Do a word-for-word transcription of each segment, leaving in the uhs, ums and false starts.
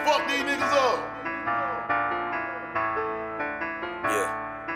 fuck these niggas up. Yeah.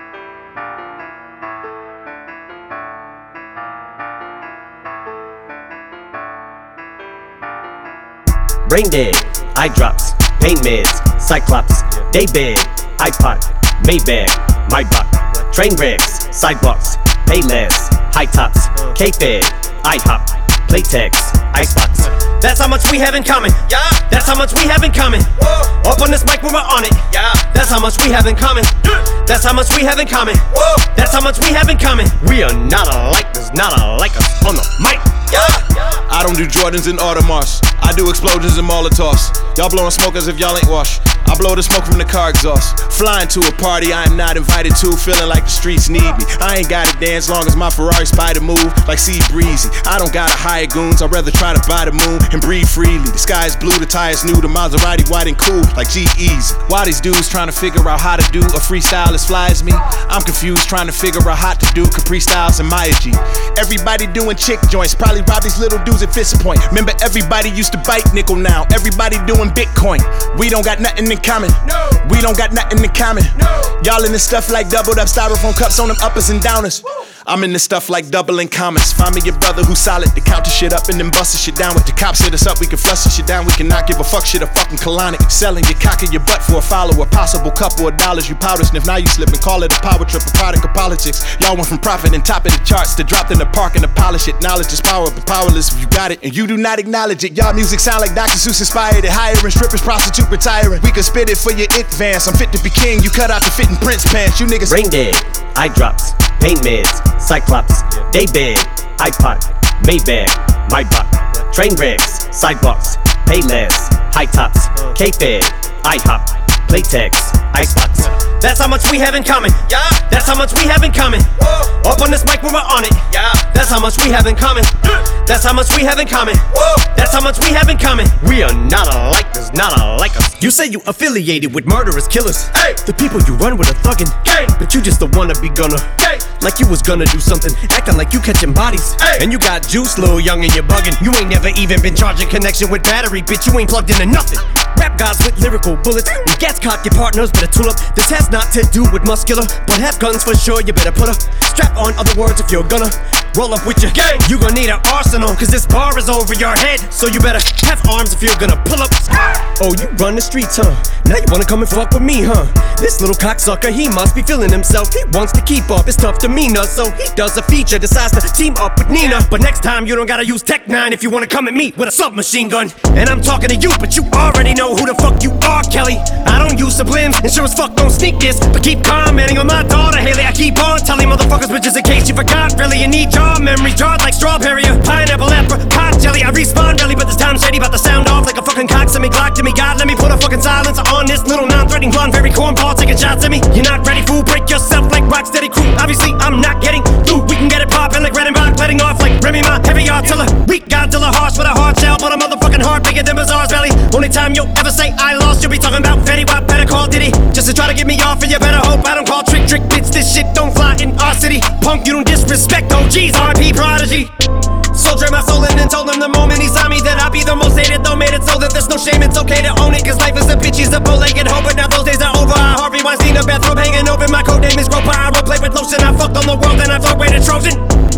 Brain dead, eye drops, pain meds, Cyclops, Daybed, iPod, Maybach, Maybach, train wrecks, sidewalks, Payless, high tops, K-Fed, IHOP, Playtex, Icebox. That's how much we have in common. Yeah. That's how much we have in common. Whoa. Up on this mic when we're on it. Yeah. That's how much we have in common. That's how much we have in common. Whoa. That's how much we have in common. We are not alike, there's not alike us on the mic. Yeah. I don't do Jordans and Audemars. I do explosions and Molotovs. Y'all blowing smoke as if y'all ain't washed. I blow the smoke from the car exhaust. Flying to a party I am not invited to, feeling like the streets need me. I ain't gotta dance long as my Ferrari spider move like Sea Breezy. I don't gotta hire goons, I'd rather try to buy the moon and breathe freely. The sky is blue, the tires new, the Maserati white and cool like G-Eazy. Why these dudes trying to figure out how to do a freestyle as fly as me? I'm confused trying to figure out how to do Capri Styles and Maya G. Everybody doing chick joints, probably rob these little dudes at Fist Point. Remember everybody used to bite nickel, now everybody doing Bitcoin. We don't got nothing in common. No. We don't got nothing in common. No. Y'all in this stuff like doubled up styrofoam cups on them uppers and downers. Woo. I'm in this stuff like doubling commas. Find me your brother who's solid to count the shit up and then bust the shit down. With the cops hit us up, we can flush the shit down. We cannot give a fuck shit a fucking colonic. Selling your cock in your butt for a follower. Possible couple of dollars you powder sniff. Now you slip and call it a power trip, a product of politics. Y'all went from profit and top of the charts to dropped in the park and to polish it. Knowledge is power, but powerless if you got it and you do not acknowledge it. Y'all music sound like Doctor Seuss inspired it. Hiring strippers, prostitute retiring. We could spit it for your it vans. I'm fit to be king, you cut out the fitting Prince pants. You niggas brain dead, eye drops, pain meds, Cyclops, Daybed, iPod, Maybach, Maybach, train wrecks, sidewalks, Payless, high tops, K-Fed, IHOP, Playtex, Icebox. That's how much we have in common. Yeah. That's how much we have in common. Whoa. Up on this mic when we're on it. Yeah. That's how much we have in common. That's how much we have in common. Whoa. That's how much we have in common. We are not alike, there's not alike us. You say you affiliated with murderous killers. Hey. The people you run with are thuggin'. Gang. But you just the wannabe gunner. Gang. Like you was gonna do something, acting like you catching bodies. Hey. And you got juice, little young, and you're bugging. You ain't never even been charging connection with battery, bitch. You ain't plugged into nothing. Rap guys with lyrical bullets. You gas cock, your partners better tool up. This has not to do with muscular, but have guns for sure. You better put a strap on, other words, if you're gonna roll up with your gang. You gonna need an arsenal, cause this bar is over your head. So you better have arms if you're gonna pull up. Oh, you run the streets, huh? Now you wanna come and fuck with me, huh? This little cocksucker, he must be feeling himself. He wants to keep up his tough demeanor, so he does a feature, decides to team up with Nina. But next time you don't gotta use Tech nine if you wanna come at me with a submachine gun. And I'm talking to you, but you already know who the fuck you are, Kelly. I don't use sublims, and sure as fuck don't sneak this, but keep commenting on my daughter, Haley. I keep on telling motherfuckers, but just in case you forgot, really, you need jaw memory, jarred like strawberry or pineapple, apricot jelly. I respawn really, but this time shady, about to sound off like a fucking cock. Send me Glock to me, God, let me put a fucking silencer on this little non-threatening blonde, very cornball, taking shots at me. You're not ready, fool, break yourself like Rocksteady crew. Obviously, I'm not getting through. We can get it poppin' like Redenbach, letting off like Remy Ma, heavy artiller. Weak Godzilla, harsh with a hard shell, but a motherfucking heart bigger than Bazaar's belly. Only time you'll ever say I lost, you'll be talking about Fetty Wap, better call Diddy. Just to try to get me off, and you better hope I don't call trick trick bitch. This shit don't fly in our city. Punk, you don't disrespect O Gs, R P Prodigy. Soldier my soul in and told him the moment he saw me that I'd be the most hated, though made it so that there's no shame, it's okay to own it. Cause life is a bitch, he's a bow-legged hoe, but now those days are over. I Harvey Weinstein, a bathrobe hanging open. My code name is Groper, I roleplay with lotion. I fucked on the world and I fucked with a Trojan.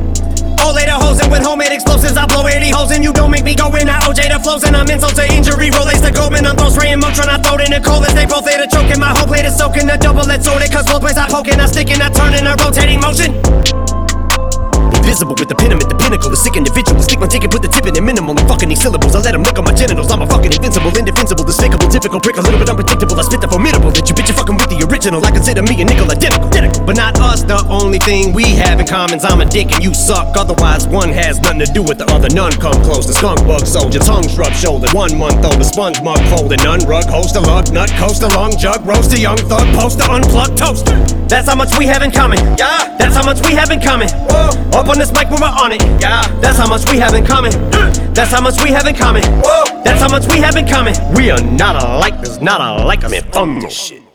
Old later hoes and with homemade explosives I blow eighty holes and you don't make me go in. I O J the flows and I'm insult to injury. Rolex the Goldman, I'm throw spraying Motron. I throw it in the cold as they both later choking. My whole plate is soaking, the double let's it. Cause both ways I poking, I sticking, I turn in a rotating motion. Invisible with the pin, I'm at the pinnacle. A sick individual, stick my ticket, put the tip in it minimal. I'm fucking these syllables, I let them look on my genitals. I'm a fucking invincible, indefensible, despicable, difficult prick, a little bit unpredictable. I spit the formidable, that you bitch, you fucking with the original. I consider me a nickel identical, identical. But not us, the only thing we have in common is I'm a dick and you suck. Otherwise, one has nothing to do with the other. None come close. The skunk bug soldier, tongue shrub shoulder. One month old, the sponge mug folded. None rug, host a lug, nut, coast a long jug. Roast a young thug, poster, unplugged toaster. That's how much we have in common. Yeah. That's how much we have in common. Whoa. Up on this mic when we're on it. Yeah. That's how much we have in common. That's how much we have in common. Whoa. That's how much we have in common. We are not alike, there's not alike us. I mean, fuck this shit.